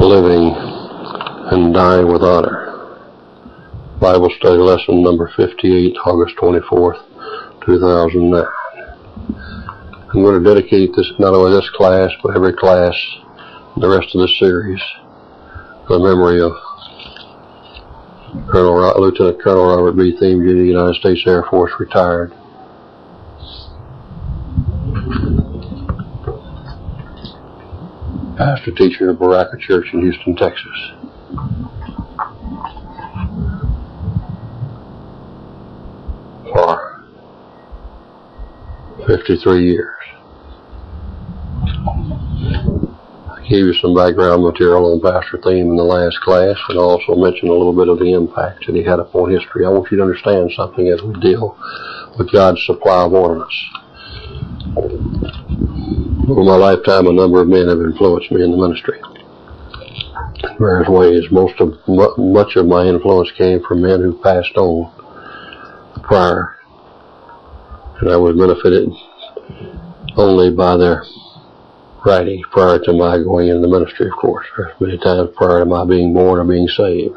Living and Dying with Honor. Bible study lesson number 58, August 24th, 2009. I'm going to dedicate this, not only this class, but every class and the rest of this series, to the memory of Lieutenant Colonel Robert B. Thieme, Jr., United States Air Force, retired. Pastor teacher of Baraka Church in Houston, Texas. For 53 years. I gave you some background material on Pastor Thieme in the last class, and also mentioned a little bit of the impact that he had upon history. I want you to understand something as we deal with God's supply of ornaments. Over my lifetime, a number of men have influenced me in the ministry in various ways. Much of my influence came from men who passed on prior, and I was benefited only by their writings prior to my going into the ministry, of course. There's many times prior to my being born or being saved.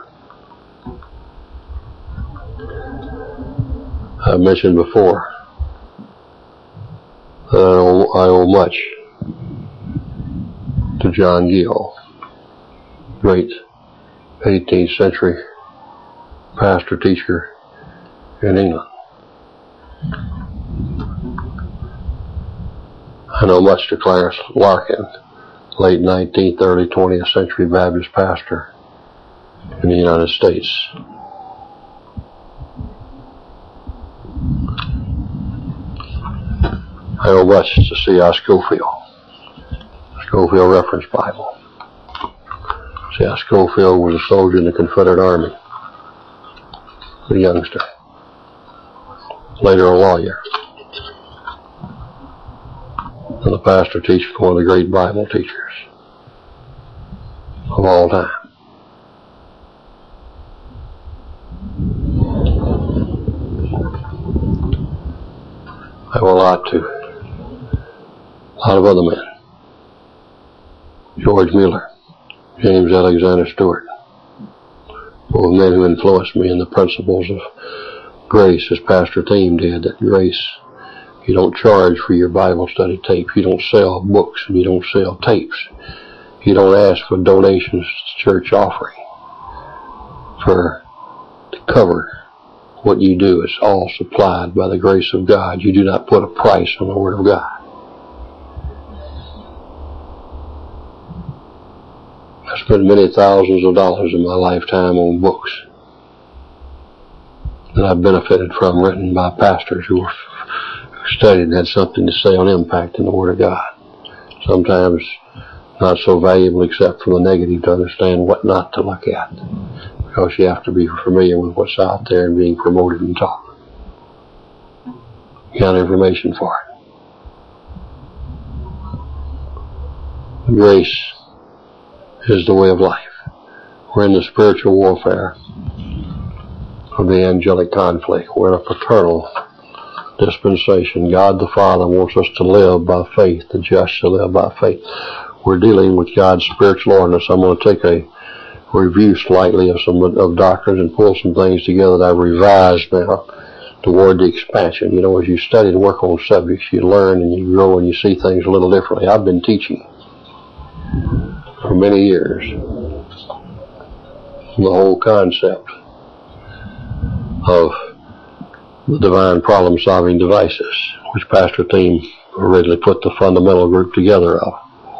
I've mentioned before that I owe much to John Gill, great 18th century pastor teacher in England. I know much to Clarence Larkin, late 19th, early 20th century Baptist pastor in the United States. I owe much to C.I. Schofield Reference Bible. C.I. Schofield was a soldier in the Confederate Army, a youngster, later a lawyer, and the pastor teacher, one of the great Bible teachers of all time. I owe a lot to a lot of other men. George Mueller, James Alexander Stewart, both men who influenced me in the principles of grace, as Pastor Thieme did. That grace, you don't charge for your Bible study tape. You don't sell books, and you don't sell tapes. You don't ask for donations to church offering to cover what you do. It's all supplied by the grace of God. You do not put a price on the Word of God. I spent many thousands of dollars in my lifetime on books that I've benefited from, written by pastors who studied and had something to say on impact in the Word of God. Sometimes not so valuable except for the negative, to understand what not to look at, because you have to be familiar with what's out there and being promoted and taught. You got information for it. Grace is the way of life. We're in the spiritual warfare of the angelic conflict. We're in a paternal dispensation. God the Father wants us to live by faith. The just shall live by faith. We're dealing with God's spiritual ordinance. I'm going to take a review slightly of some of doctrines and pull some things together that I've revised now toward the expansion. You know, as you study and work on subjects, you learn and you grow and you see things a little differently. I've been teaching for many years the whole concept of the divine problem-solving devices, which Pastor Thieme originally put the fundamental group together of.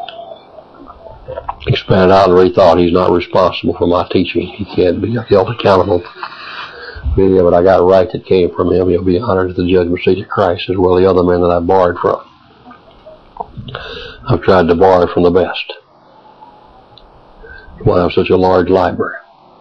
Expanded out and rethought. He's not responsible for my teaching. He can't be held accountable. Many of it I got right that came from him. He'll be honored at the judgment seat of Christ, as well as the other men that I borrowed from. I've tried to borrow from the best. Why I have such a large library.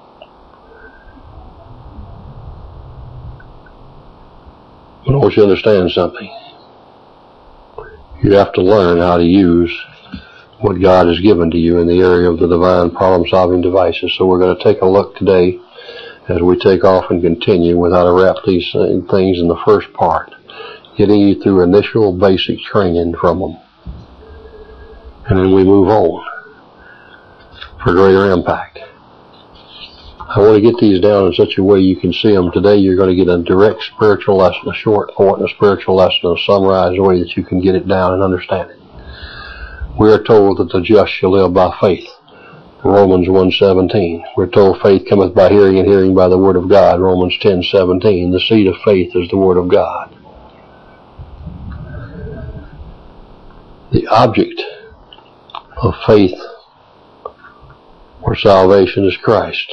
But I want you to understand something. You have to learn how to use what God has given to you in the area of the divine problem-solving devices. So we're going to take a look today as we take off and continue with how to wrap these things in the first part, getting you through initial basic training from them. And then we move on. for greater impact. I want to get these down in such a way you can see them. Today you're going to get a direct spiritual lesson, a short point, a spiritual lesson, a summarized way that you can get it down and understand it. We are told that the just shall live by faith. Romans 1:17. We're told faith cometh by hearing, and hearing by the word of God. Romans 10:17. The seed of faith is the word of God. The object of faith for salvation is Christ.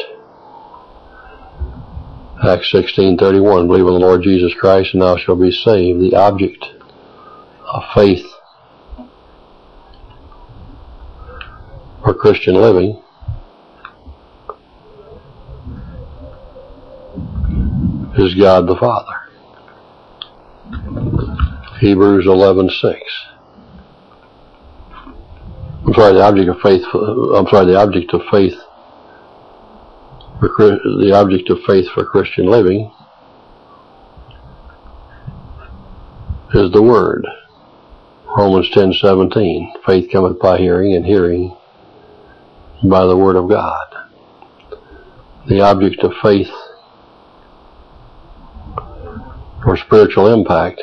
Acts 16:31. Believe in the Lord Jesus Christ, and thou shalt be saved. The object of faith for Christian living is God the Father. Hebrews 11:6. The object of faith for Christian living is the Word. Romans 10:17. Faith cometh by hearing, and hearing by the Word of God. The object of faith for spiritual impact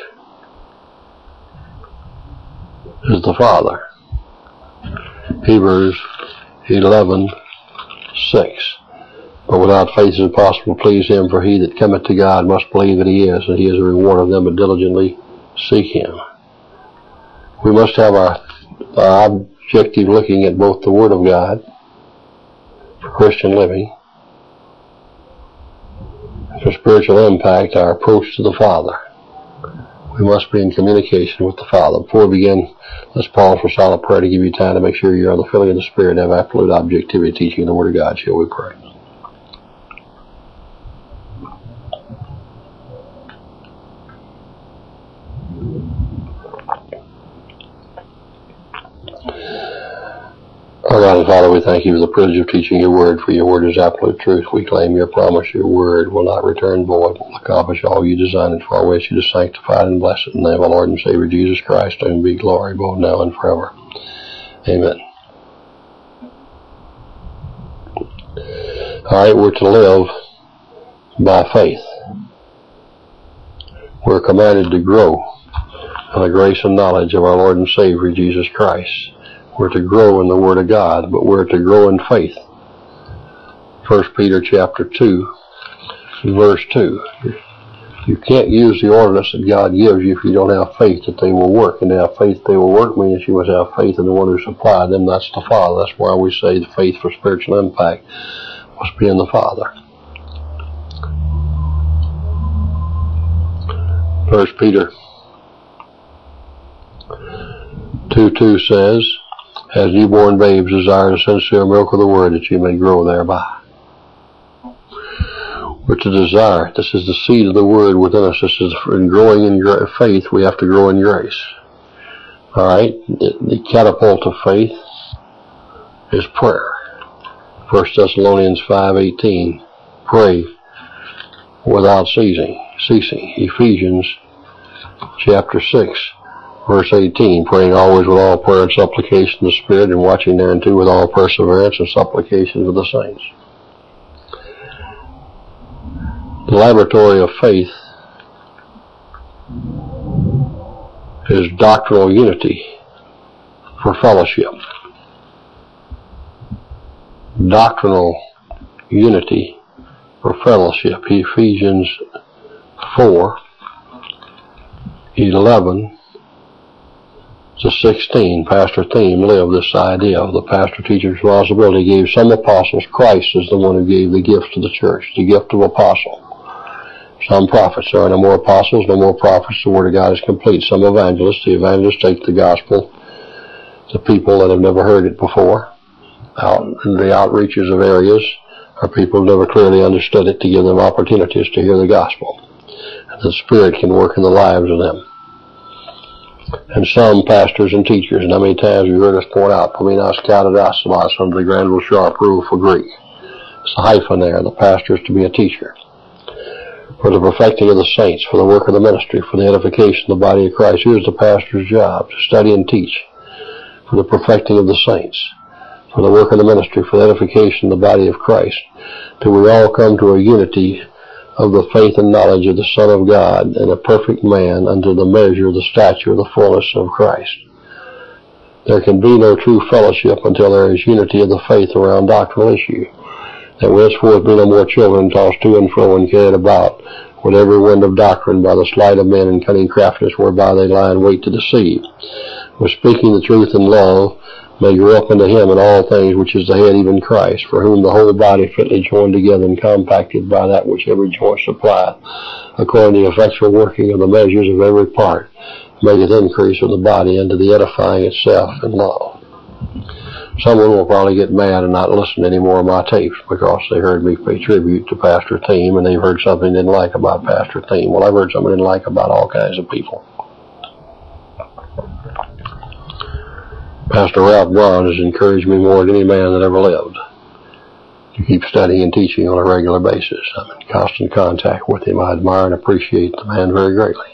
is the Father. Hebrews 11:6. But without faith it is impossible to please him, for he that cometh to God must believe that he is, and he is a reward of them that diligently seek him. We must have our objective looking at both the Word of God for Christian living, for spiritual impact, our approach to the Father. We must be in communication with the Father. Before we begin, let's pause for silent prayer to give you time to make sure you're on the filling of the Spirit and have absolute objectivity teaching the Word of God. Shall we pray? Our God and Father, we thank you for the privilege of teaching your word, for your word is absolute truth. We claim your promise, your word will not return void, will accomplish all you designed it for. We ask you to sanctify it and bless it in the name of our Lord and Savior Jesus Christ, to whom be glory both now and forever. Amen. Alright, we're to live by faith. We're commanded to grow in the grace and knowledge of our Lord and Savior Jesus Christ. We're to grow in the Word of God, but we're to grow in faith. 1 Peter chapter 2, verse 2. You can't use the ordinance that God gives you if you don't have faith that they will work. And to have faith they will work means you must have faith in the one who supplied them. That's the Father. That's why we say the faith for spiritual impact must be in the Father. 1 Peter 2:2 says, as newborn babes desire the sincere milk of the word, that you may grow thereby. We're to desire. This is the seed of the word within us. This is in growing in faith. We have to grow in grace. All right. The catapult of faith is prayer. 1 Thessalonians 5:18. Pray without ceasing. Ephesians chapter 6. Verse 18, praying always with all prayer and supplication in the Spirit, and watching thereunto with all perseverance and supplications of the saints. The laboratory of faith is doctrinal unity for fellowship. Doctrinal unity for fellowship. Ephesians 4:11 to 16, pastor theme, live this idea of the pastor-teacher responsibility. Gave some apostles. Christ is the one who gave the gift to the church, the gift of apostle. Some prophets. There are no more apostles, no more prophets. The word of God is complete. Some evangelists. The evangelists take the gospel to people that have never heard it before. Out in the outreaches of areas, or people who never clearly understood it, to give them opportunities to hear the gospel. And the Spirit can work in the lives of them. And some pastors and teachers, and how many times you heard us point out, Pominos Katadasilos, under the Granville Sharp rule for Greek. It's a hyphen there. The pastor is to be a teacher. For the perfecting of the saints, for the work of the ministry, for the edification of the body of Christ. Here's the pastor's job, to study and teach. For the perfecting of the saints, for the work of the ministry, for the edification of the body of Christ, till we all come to a unity of the faith and knowledge of the Son of God, and a perfect man unto the measure of the stature of the fullness of Christ. There can be no true fellowship until there is unity of the faith around doctrinal issue, that we henceforth be no more children tossed to and fro and carried about with every wind of doctrine by the sleight of men and cunning craftiness whereby they lie in wait to deceive. But speaking the truth in love, may grow up into him in all things which is the head, even Christ, for whom the whole body fitly joined together and compacted by that which every joint supplieth, according to the effectual working of the measures of every part, maketh increase of the body unto the edifying itself in love. Someone will probably get mad and not listen to any more of my tapes because they heard me pay tribute to Pastor Thiem and they've heard something they didn't like about Pastor Thiem. Well, I've heard something I didn't like about all kinds of people. Pastor Ralph Braun has encouraged me more than any man that ever lived to keep studying and teaching on a regular basis. I'm in constant contact with him. I admire and appreciate the man very greatly.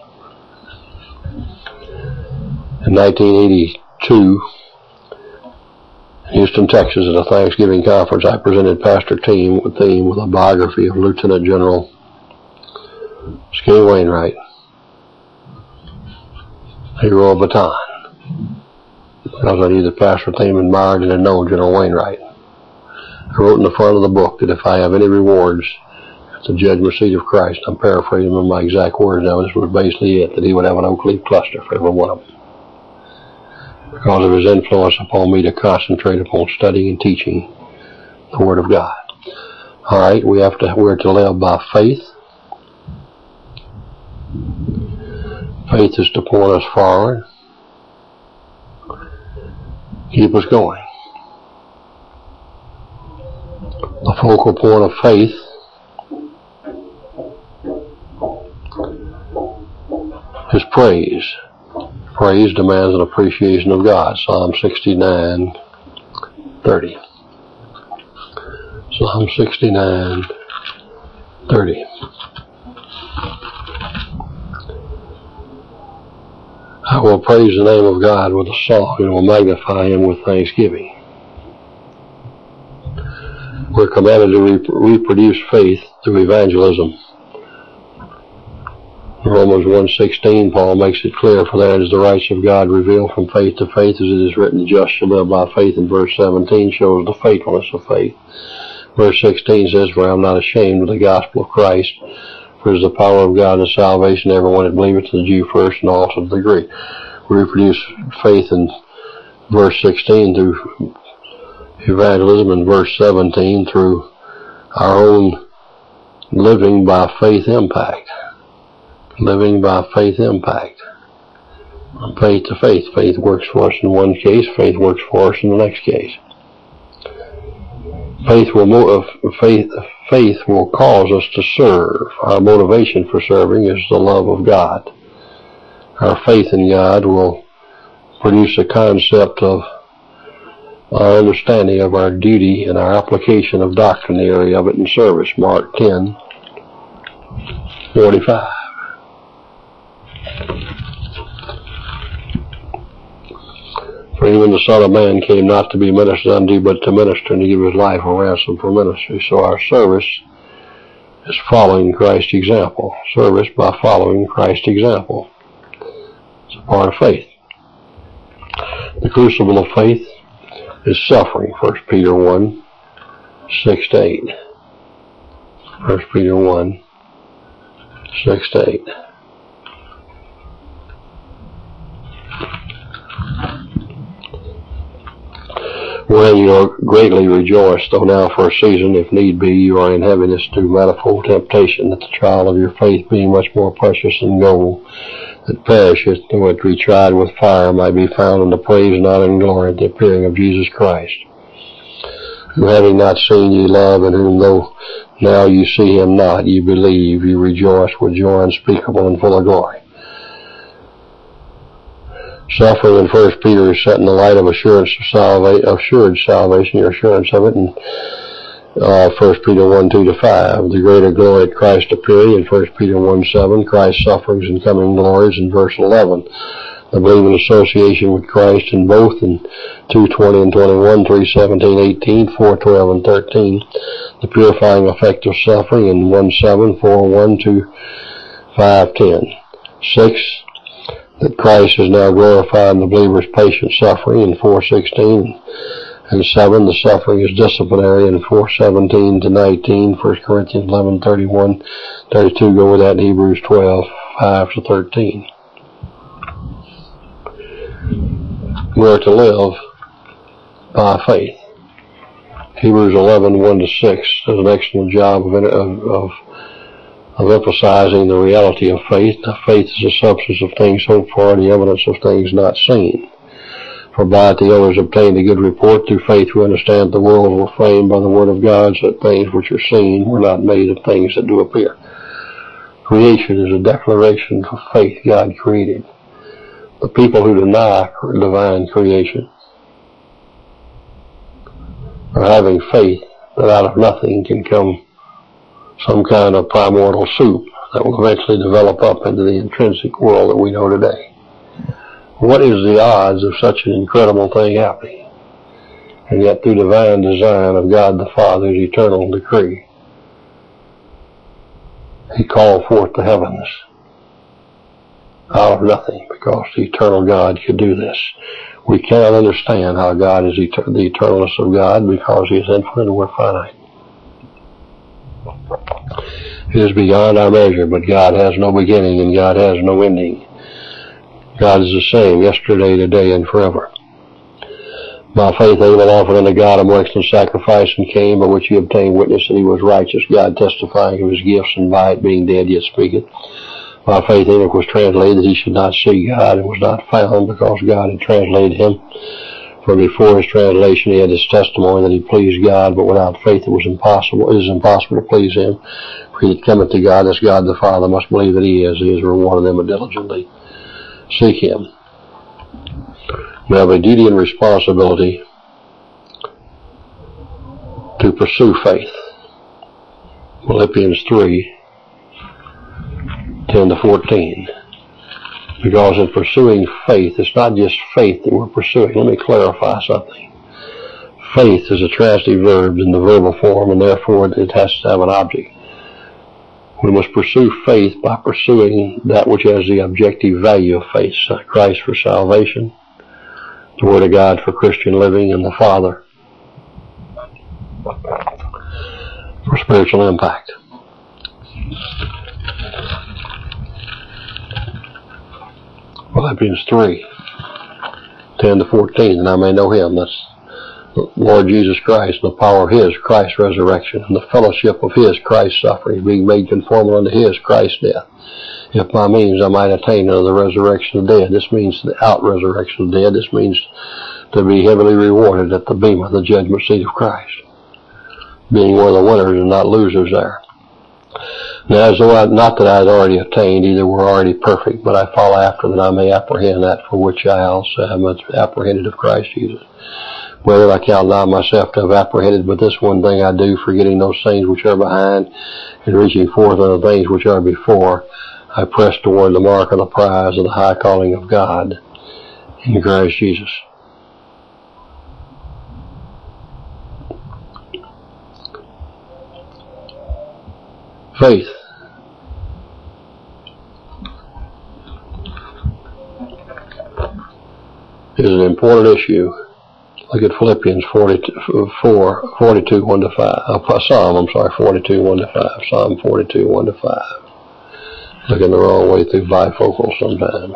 In 1982, in Houston, Texas, at a Thanksgiving conference, I presented Pastor Thiem with a biography of Lieutenant General Skinny Wainwright, hero of Bataan. Because I knew that Pastor Thiem admired and had known General Wainwright. I wrote in the front of the book that if I have any rewards at the judgment seat of Christ, I'm paraphrasing them, my exact words now, this was basically it, that he would have an oak leaf cluster for every one of them. Because of his influence upon me to concentrate upon studying and teaching the Word of God. Alright, we're to live by faith. Faith is to point us forward, keep us going. The focal point of faith is praise. Praise demands an appreciation of God. Psalm 69:30. Psalm 69:30. I will praise the name of God with a song and will magnify him with thanksgiving. We're commanded to reproduce faith through evangelism. In Romans 1:16, Paul makes it clear, for that is the rights of God revealed from faith to faith, as it is written, the just shall live by faith. And verse 17 shows the faithfulness of faith. Verse 16 says, for I am not ashamed of the gospel of Christ, for it is the power of God and salvation to everyone that believeth, to the Jew first and also to the Greek. We reproduce faith in verse 16 through evangelism, and verse 17 through our own living by faith impact. Living by faith impact. From faith to faith. Faith works for us in one case, faith works for us in the next case. Faith will cause us to serve. Our motivation for serving is the love of God. Our faith in God will produce a concept of our understanding of our duty and our application of doctrine, the area of it in service. Mark 10:45. For even the Son of Man came not to be ministered unto, but to minister and to give his life a ransom for ministry. So our service is following Christ's example. Service by following Christ's example. It's a part of faith. The crucible of faith is suffering. 1 Peter 1:6-8. 1 Peter 1:6-8. Wherein you are greatly rejoiced, though now for a season, if need be, you are in heaviness through manifold temptation, that the trial of your faith, being much more precious than gold, that perisheth, though it be tried with fire, might be found unto praise and honor and glory at the appearing of Jesus Christ, who having not seen ye love, and whom though now you see him not, ye believe, ye rejoice with joy unspeakable and full of glory. Suffering in 1 Peter is set in the light of assured salvation, your assurance of it, in 1 Peter 1:2-5. The greater glory at Christ's appearing in 1 Peter 1:7, Christ's sufferings and coming glories in verse 11. I believe in association with Christ in both, in 2:20 and 21, 3:17, 18, 4:12 and 13. The purifying effect of suffering in 1:7, 4:1 to 5:10. 6. That Christ is now glorified in the believer's patient suffering in 4:16. And 7, the suffering is disciplinary in 4:17 to 19, 1 Corinthians 11:31, 32. Go with that in Hebrews 12:5 to 13. We are to live by faith. Hebrews 11:1 to 6 does an excellent job of emphasizing the reality of faith. Now, faith is the substance of things hoped for, the evidence of things not seen. For by it the elders obtained a good report. Through faith we understand the world was framed by the word of God, so that things which are seen were not made of things that do appear. Creation is a declaration of faith God created. The people who deny divine creation are having faith that out of nothing can come some kind of primordial soup that will eventually develop up into the intrinsic world that we know today. What is the odds of such an incredible thing happening? And yet through divine design of God the Father's eternal decree, He called forth the heavens out of nothing, because the eternal God could do this. We cannot understand how God is the eternalness of God, because He is infinite and we're finite. It is beyond our measure, but God has no beginning and God has no ending. God is the same yesterday, today, and forever. By faith Abel offered unto God a more excellent sacrifice than Cain, by which he obtained witness that he was righteous, God testifying of his gifts, and by it being dead yet speaketh. By faith Enoch was translated that he should not see God, and was not found, because God had translated him. For before his translation he had this testimony that he pleased God, but without faith it is impossible to please him. For he that cometh to God, as God the Father, must believe that he is a rewarder of them that diligently seek him. We have a duty and responsibility to pursue faith. Philippians 3:10 to 14. Because in pursuing faith, it's not just faith that we're pursuing. Let me clarify something. Faith is a transitive verb in the verbal form, and therefore it has to have an object. We must pursue faith by pursuing that which has the objective value of faith. Christ for salvation, the Word of God for Christian living, and the Father for spiritual impact. Philippians 3:10 to 14, and I may know him, that's the Lord Jesus Christ, and the power of his, Christ's resurrection, and the fellowship of his, Christ's suffering, being made conformable unto his, Christ's death, if by means I might attain unto the resurrection of the dead. This means the out-resurrection of the dead. This means to be heavily rewarded at the bema, the judgment seat of Christ, being one of the winners and not losers there. Now, as though not that I had already attained, either were already perfect, but I follow after that I may apprehend that for which I also have apprehended of Christ Jesus. Whether I count not myself to have apprehended, but this one thing I do, forgetting those things which are behind, and reaching forth unto the things which are before, I press toward the mark of the prize of the high calling of God in Christ Jesus. Faith is an important issue. Look at Philippians 42, 1 to 5. Psalm 42, 1 to 5. Psalm 42, 1 to 5. Looking the wrong way through bifocals sometimes.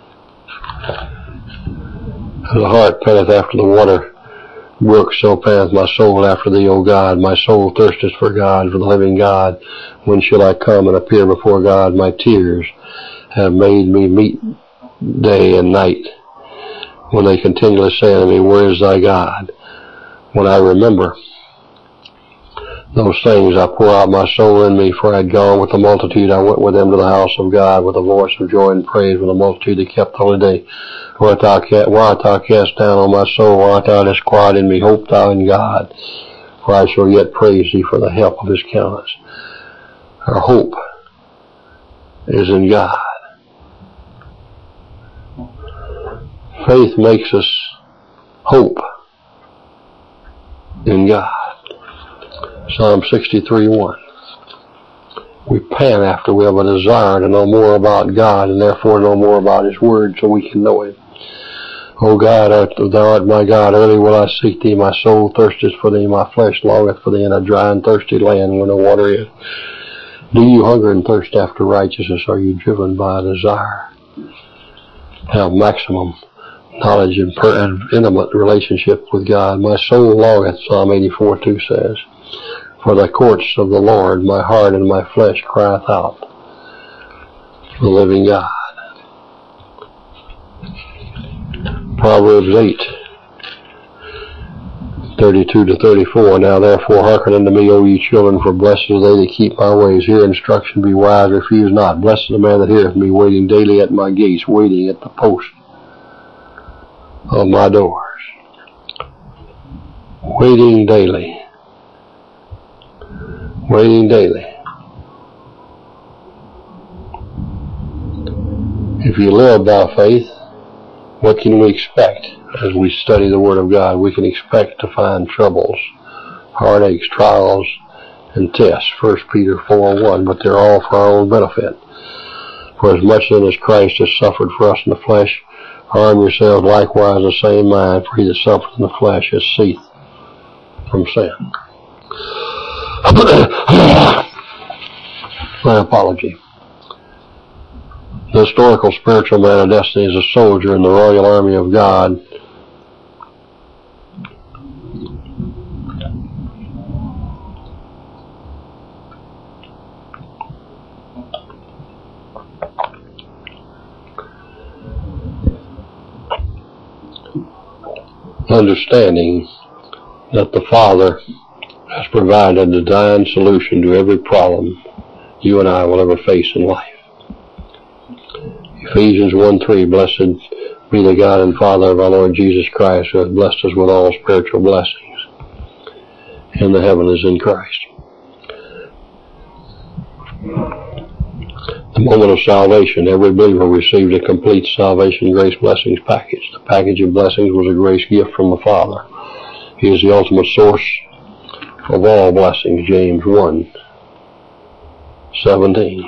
As the heart panteth after the water brook, so panteth my soul after thee, O God. My soul thirsteth for God, for the living God. When shall I come and appear before God? My tears have made me meet day and night, when they continually say unto me, where is thy God? When I remember those things, I pour out my soul in me, for I had gone with the multitude. I went with them to the house of God with a voice of joy and praise, with a multitude that kept the holy day. Why art thou cast down, O my soul? Why art thou disquieted in me? Hope thou in God, for I shall yet praise thee for the help of his countenance. Our hope is in God. Faith makes us hope in God. Psalm 63:1. We pant after, we have a desire to know more about God and therefore know more about His Word so we can know Him. O God, thou art my God, early will I seek thee, my soul thirsteth for thee, my flesh longeth for thee in a dry and thirsty land where no water is. Do you hunger and thirst after righteousness? Are you driven by a desire to have maximum knowledge and intimate relationship with God? My soul longeth, Psalm 84:2 says, for the courts of the Lord. My heart and my flesh crieth out for the living God. Proverbs 8:32-34. Now therefore hearken unto me, O ye children, for blessed are they that keep my ways. Hear instruction, be wise, refuse not. Blessed is the man that heareth me, waiting daily at my gates, waiting at the post of my doors. Waiting daily. Waiting daily. If you live by faith, what can we expect as we study the Word of God? We can expect to find troubles, heartaches, trials, and tests. 1 Peter 4:1, but they're all for our own benefit. For as much then as Christ has suffered for us in the flesh, arm yourselves likewise the same mind, for he that suffereth in the flesh has ceased from sin. My apology. The historical spiritual man of destiny is a soldier in the royal army of God. Understanding that the Father has provided a divine solution to every problem you and I will ever face in life. Ephesians 1:3, blessed be the God and Father of our Lord Jesus Christ, who hath blessed us with all spiritual blessings in the heavenlies in Christ. The moment of salvation, every believer received a complete salvation grace blessings package. The package of blessings was a grace gift from the Father. He is the ultimate source of all blessings, James 1:17.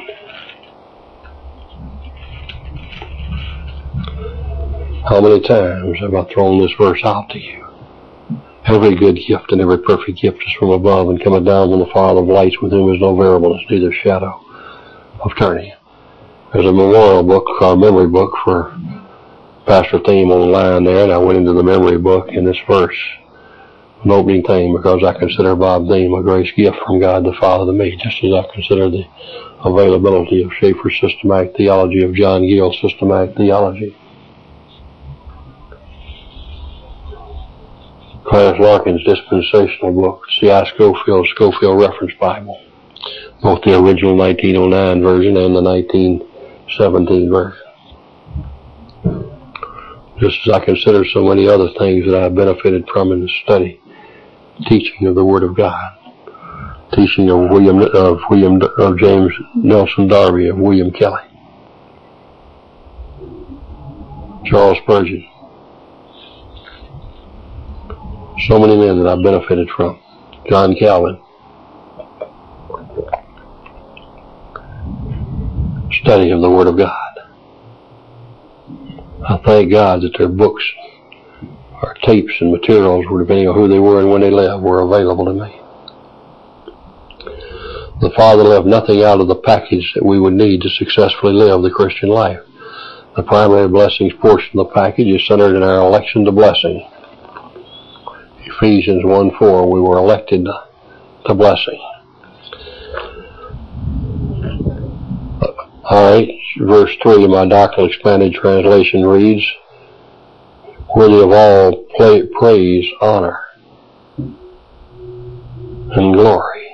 How many times have I thrown this verse out to you? Every good gift and every perfect gift is from above and cometh down from the Father of lights, with whom is no variableness, neither shadow of turning. There's a memorial book, or memory book for Pastor Theme online there, and I went into the memory book in this verse, an opening thing, because I consider Bob Theme a grace gift from God the Father to me, just as I consider the availability of Schaeffer's systematic theology, of John Gill's systematic theology. Clarence Larkin's dispensational book, C.I. Scofield's Scofield Reference Bible, both the original 1909 version and the 1917 version. Just as I consider so many other things that I've benefited from in the study, teaching of the Word of God, teaching of James Nelson Darby, of William Kelly, Charles Spurgeon. So many men that I've benefited from. John Calvin. Study of the Word of God. I thank God that their books or tapes and materials, depending on who they were and when they lived, were available to me. The Father left nothing out of the package that we would need to successfully live the Christian life. The primary blessings portion of the package is centered in our election to blessing. Ephesians 1:4, we were elected to blessing. Alright, verse 3 of my doctrinal expanded translation reads, worthy of all praise, honor, and glory.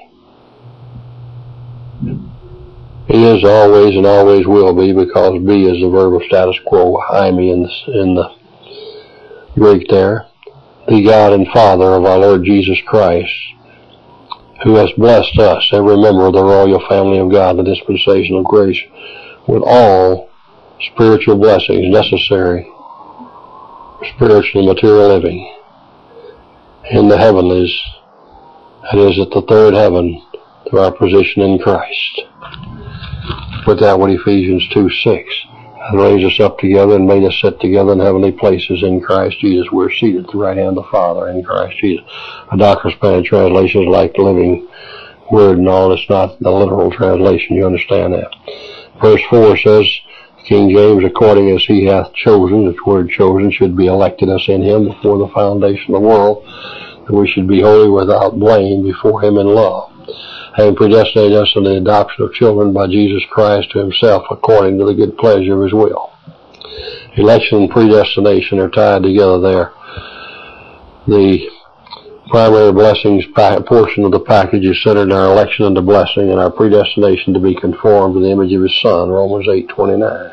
He is always and always will be, because be is the verb of status quo, eimi in the Greek there. The God and Father of our Lord Jesus Christ, who has blessed us, every member of the royal family of God, the dispensational grace, with all spiritual blessings necessary spiritual and material living in the heavenlies, that is, at the third heaven, through our position in Christ. Put that with Ephesians 2:6. And raised us up together and made us sit together in heavenly places in Christ Jesus. We're seated at the right hand of the Father in Christ Jesus. A Doctor Span translation is like the Living Word and all. It's not the literal translation. You understand that? Verse 4 says, King James, according as he hath chosen, the word chosen should be elected us in him before the foundation of the world, that we should be holy without blame before him in love, having predestinated us in the adoption of children by Jesus Christ to himself, according to the good pleasure of his will. Election and predestination are tied together there. The primary blessings portion of the package is centered in our election unto blessing and our predestination to be conformed to the image of his Son, Romans 8:29.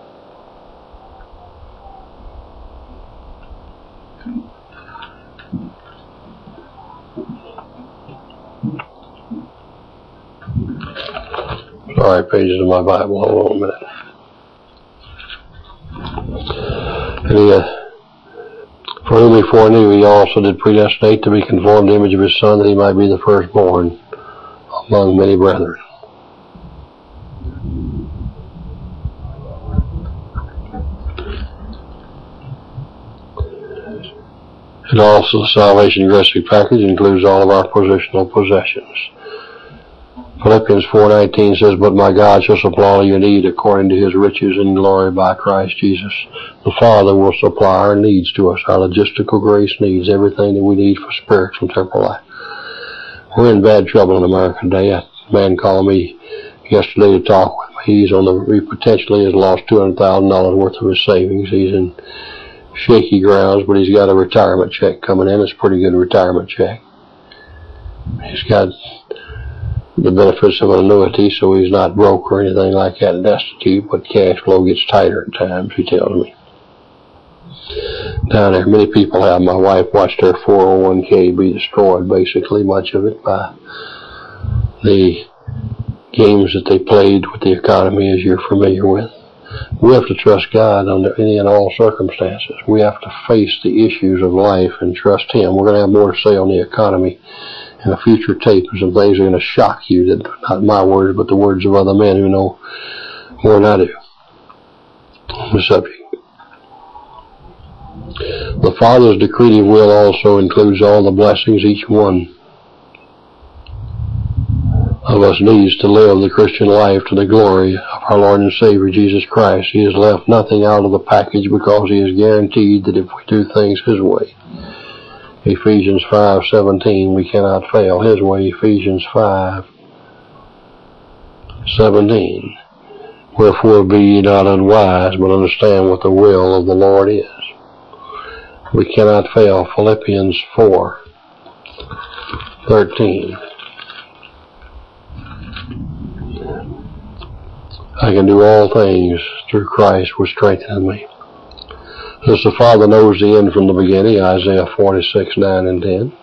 Sorry, pages of my Bible. Hold on a minute. And for whom he foreknew, he also did predestinate to be conformed to the image of his Son, that he might be the firstborn among many brethren. And also the salvation and grace package includes all of our positional possessions. Philippians 4:19 says, But my God shall supply all your need according to his riches and glory by Christ Jesus. The Father will supply our needs to us, our logistical grace needs, everything that we need for spiritual and temporal life. We're in bad trouble in America today. A man called me yesterday to talk with me. He potentially has lost $200,000 worth of his savings. He's in shaky grounds, but he's got a retirement check coming in. It's a pretty good retirement check. He's got the benefits of an annuity, so he's not broke or anything like that and destitute, but cash flow gets tighter at times, he tells me. Down there, many people have. My wife watched their 401k be destroyed, basically, much of it by the games that they played with the economy, as you're familiar with. We have to trust God under any and all circumstances. We have to face the issues of life and trust him. We're going to have more to say on the economy in a future tape. Some things are going to shock you, that not my words, but the words of other men who know more than I do on the subject. The Father's decretive will also includes all the blessings each one of us needs to live the Christian life to the glory of our Lord and Savior Jesus Christ. He has left nothing out of the package because he has guaranteed that if we do things his way, Ephesians 5:17, we cannot fail his way. Ephesians 5:17. Wherefore be ye not unwise, but understand what the will of the Lord is. We cannot fail. Philippians 4:13. I can do all things through Christ which strengtheneth me. As the Father knows the end from the beginning, Isaiah 46:9 and 10.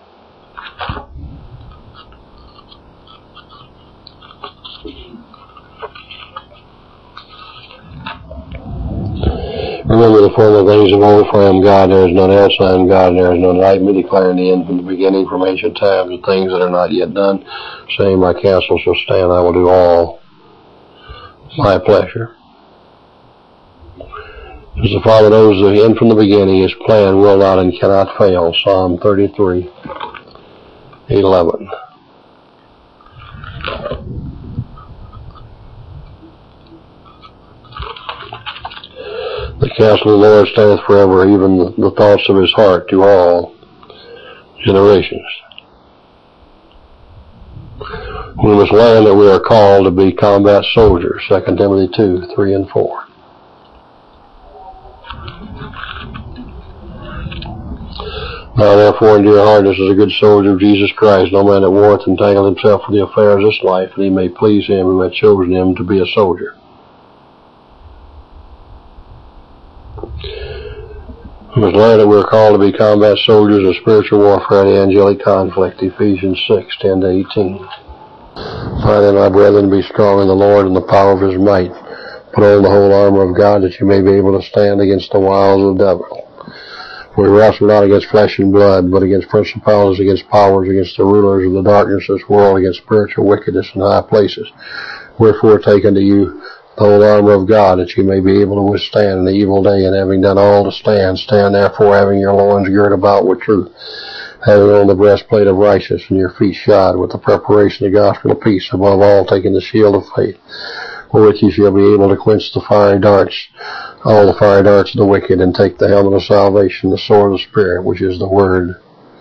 Remember the former things of old, for I am God, there is none else. I am God, there is none like me, declaring the end from the beginning, from ancient times, the things that are not yet done, saying, my counsel shall stand, I will do all my pleasure. As the Father knows the end from the beginning, his plan will not and cannot fail. Psalm 33:11. The counsel of the Lord standeth forever, even the thoughts of his heart to all generations. We must learn that we are called to be combat soldiers. 2 Timothy 2:3 and 4. Now therefore endure hardness as a good soldier of Jesus Christ. No man that warreth entangle himself with the affairs of this life, and he may please him who hath chosen him to be a soldier. We must learn that we are called to be combat soldiers of spiritual warfare and angelic conflict. Ephesians 6:10 to 18. Finally, my brethren, be strong in the Lord and the power of his might. Put on the whole armor of God, that you may be able to stand against the wiles of the devil. For we wrestle not against flesh and blood, but against principalities, against powers, against the rulers of the darkness of this world, against spiritual wickedness in high places. Wherefore take unto you the whole armor of God, that you may be able to withstand in the evil day, and having done all to stand, stand therefore having your loins girt about with truth, having on the breastplate of righteousness, and your feet shod with the preparation of the gospel of peace, above all taking the shield of faith, wherewith you shall be able to quench the fiery darts, all the fiery darts of the wicked, and take the helmet of salvation, the sword of the Spirit, which is the word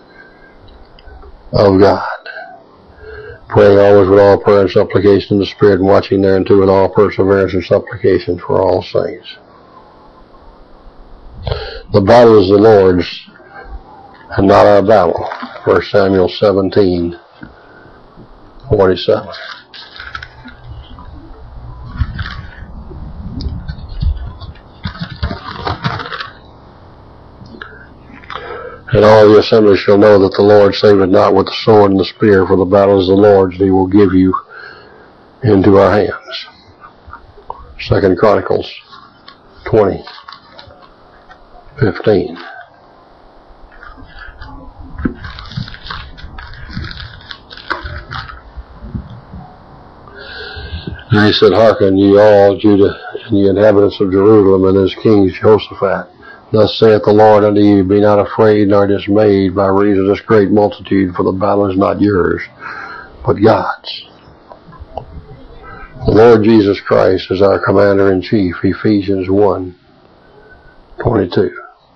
of God. Praying always with all prayer and supplication in the Spirit, and watching thereunto with all perseverance and supplication for all saints. The battle is the Lord's, and not our battle. 1 Samuel 17:47. And all the assembly shall know that the Lord saveth not with the sword and the spear, for the battle is the Lord's, and he will give you into our hands. 2 Chronicles 20:15. And he said, Hearken ye all, Judah, and ye inhabitants of Jerusalem, and his king Jehoshaphat. Thus saith the Lord unto you, Be not afraid nor dismayed by reason of this great multitude, for the battle is not yours, but God's. The Lord Jesus Christ is our commander-in-chief, Ephesians 1:22.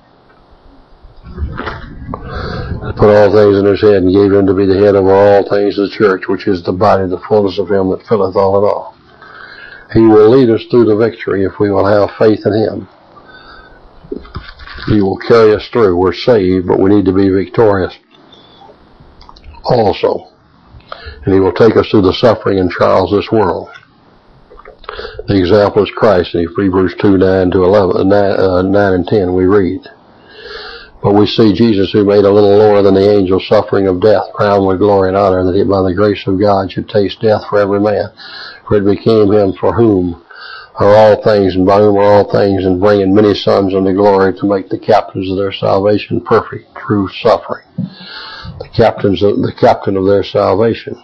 Put all things in his head, and gave him to be the head over all things to the church, which is the body, the fullness of him that filleth all in all. He will lead us through the victory if we will have faith in him. He will carry us through. We're saved, but we need to be victorious also. And he will take us through the suffering and trials of this world. The example is Christ. In Hebrews 2:9 and 10 we read. But we see Jesus, who made a little lower than the angels, suffering of death, crowned with glory and honor, that he by the grace of God should taste death for every man. For it became him for whom are all things, and by whom are all things, and bringing many sons unto glory, to make the captains of their salvation perfect through suffering. The captain of their salvation.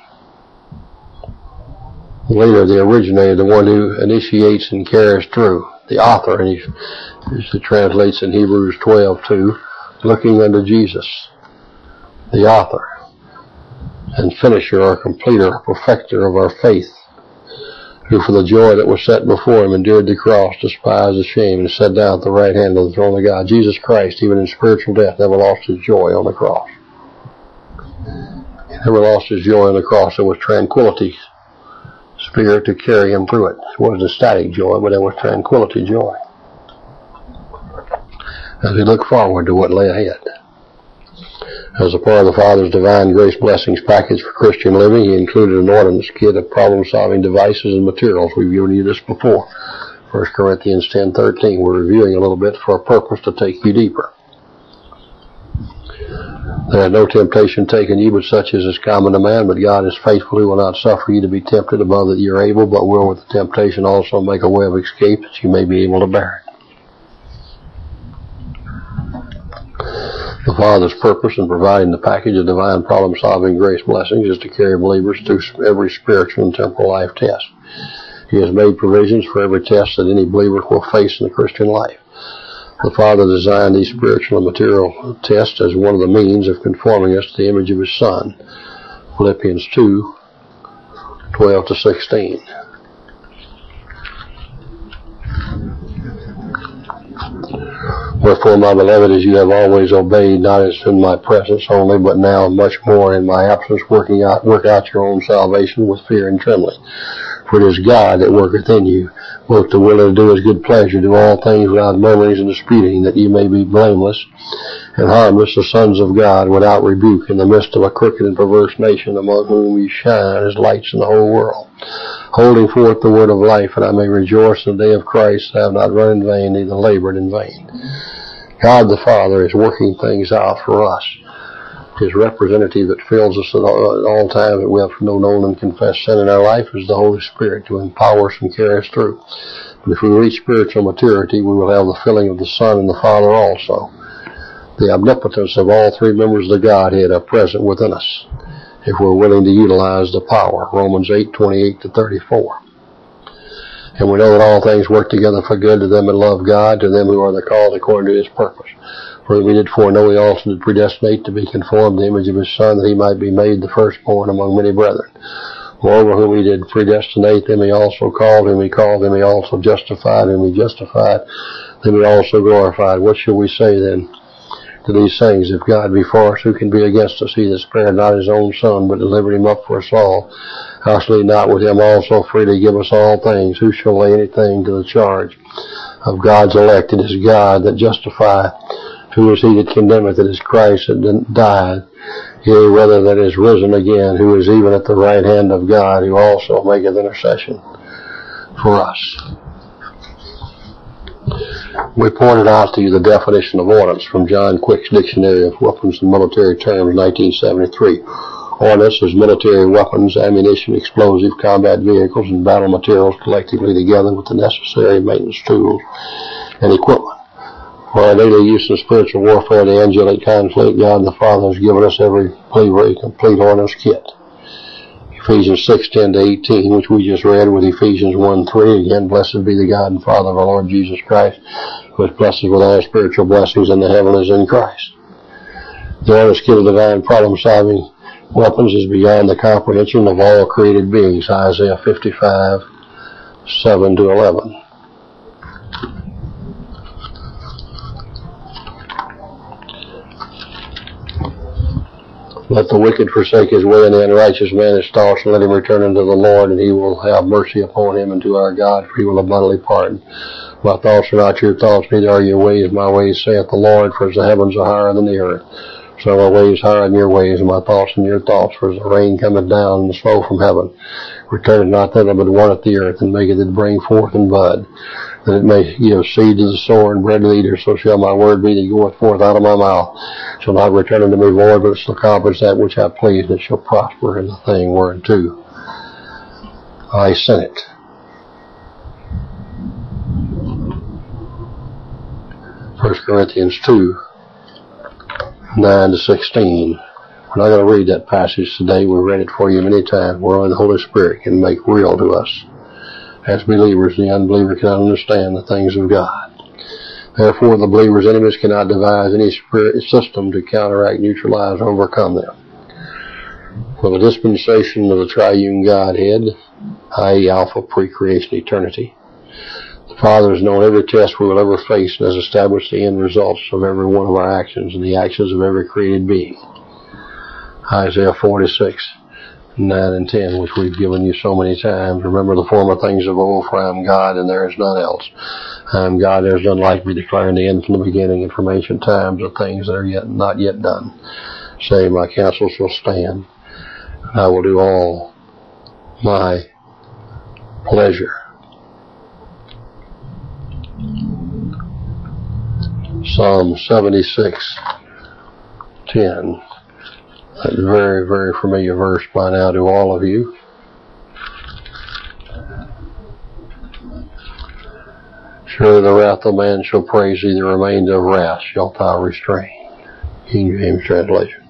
The leader, the originator, the one who initiates and carries through. The author, and he translates in Hebrews 12:2, looking unto Jesus, the author and finisher or completer, perfecter of our faith, who for the joy that was set before him endured the cross, despised the shame, and sat down at the right hand of the throne of God. Jesus Christ, even in spiritual death, never lost his joy on the cross. He never lost his joy on the cross. There was tranquility, spirit to carry him through it. It wasn't a static joy, but there was tranquility joy as we look forward to what lay ahead. As a part of the Father's divine grace blessings package for Christian living, he included an ordnance kit of problem-solving devices and materials. We've given you this before. 1 Corinthians 10:13. We're reviewing a little bit for a purpose to take you deeper. There is no temptation taken you but such as is common to man, but God is faithful, who will not suffer you to be tempted above that you are able, but will with the temptation also make a way of escape, that you may be able to bear it. The Father's purpose in providing the package of divine problem-solving grace blessings is to carry believers through every spiritual and temporal life test. He has made provisions for every test that any believer will face in the Christian life. The Father designed these spiritual and material tests as one of the means of conforming us to the image of his Son. Philippians 2:12-16. Wherefore, my beloved, as you have always obeyed, not as in my presence only, but now much more in my absence, work out your own salvation with fear and trembling. For it is God that worketh in you, both to will and to do his good pleasure, do all things without murmurings and disputing, that ye may be blameless and harmless, the sons of God, without rebuke, in the midst of a crooked and perverse nation, among whom ye shine as lights in the whole world, holding forth the word of life, and I may rejoice in the day of Christ, that I have not run in vain, neither labored in vain. God the Father is working things out for us. His representative that fills us at all times that we have no known and confessed sin in our life is the Holy Spirit, to empower us and carry us through. But if we reach spiritual maturity, we will have the filling of the Son and the Father also. The omnipotence of all three members of the Godhead are present within us if we're willing to utilize the power. Romans 8:28-34. And we know that all things work together for good to them that love God, to them who are the called according to his purpose. For whom he did foreknow, he also did predestinate to be conformed to the image of his Son, that he might be made the firstborn among many brethren. Moreover, whom he did predestinate, them he also called. Whom he called, them he also justified. Whom he justified, them he also glorified. What shall we say then to these things? If God be for us, who can be against us? He that spared not his own Son, but delivered him up for us all, how shall he not with him also freely give us all things? Who shall lay anything to the charge of God's elect? It is God that justifieth. Who is he that condemneth? It is Christ that died, yea, rather that is risen again, who is even at the right hand of God, who also maketh intercession for us. We pointed out to you the definition of ordnance from John Quick's Dictionary of Weapons and Military Terms, 1973. Ordnance is military weapons, ammunition, explosive, combat vehicles, and battle materials collectively together with the necessary maintenance tools and equipment. For our daily use in spiritual warfare, the angelic conflict, God the Father has given us every believer a complete ordnance kit. Ephesians 6:10-18, which we just read with Ephesians 1:3. Again, blessed be the God and Father of our Lord Jesus Christ, who has blessed us with all spiritual blessings in the heavenlies in Christ. The ordnance kit of divine problem-solving weapons is beyond the comprehension of all created beings. Isaiah 55:7-11. Let the wicked forsake his way, and the unrighteous man his thoughts, and let him return unto the Lord, and he will have mercy upon him, and to our God, for he will abundantly pardon. My thoughts are not your thoughts, neither are your ways my ways, saith the Lord, for as the heavens are higher than the earth, so are my ways higher than your ways, and my thoughts than your thoughts. For as the rain cometh down, and the snow from heaven, returneth not thither, but watereth the earth, and maketh it bring forth and bud, that it may give seed to the sower and bread to the eater, so shall my word be that goeth forth out of my mouth. It shall not return unto me void, but it shall accomplish that which I please, and it shall prosper in the thing whereunto I sent it. First Corinthians 2:9-16. We're not going to read that passage today. We've read it for you many times. Where only the Holy Spirit can make real to us. As believers, the unbeliever cannot understand the things of God. Therefore, the believer's enemies cannot devise any spirit system to counteract, neutralize, or overcome them. For the dispensation of the triune Godhead, i.e. Alpha, pre-creation eternity, the Father has known every test we will ever face and has established the end results of every one of our actions and the actions of every created being. Isaiah 46:9-10, which we've given you so many times. Remember the former things of old, for I am God and there is none else. I am God, there is none like me, declaring the end from the beginning, information times of things that are not yet done. Saying, my counsel shall stand, and I will do all my pleasure. Psalm 76:10. That's a very, very familiar verse by now to all of you. Surely the wrath of man shall praise thee, the remainder of wrath shalt thou restrain. King James translation.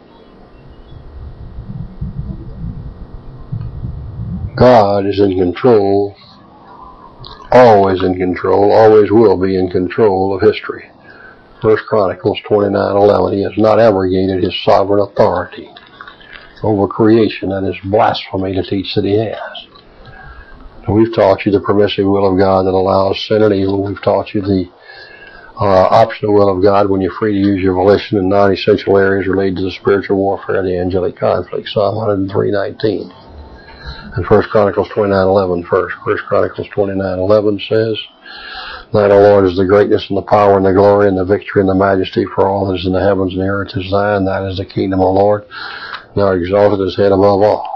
God is in control, always in control, always will be in control of history. 1 Chronicles 29:11. He has not abrogated his sovereign authority over creation. That is blasphemy to teach that he has. And we've taught you the permissive will of God that allows sin and evil. We've taught you the optional will of God when you're free to use your volition in non-essential areas related to the spiritual warfare and the angelic conflict. Psalm 103:19. And 1 Chronicles 29:11 first. 1 Chronicles 29:11 says, Thine, O Lord, is the greatness and the power and the glory and the victory and the majesty, for all that is in the heavens and the earth is thine. Thine is the kingdom, O Lord. Thou art exalted as head above all.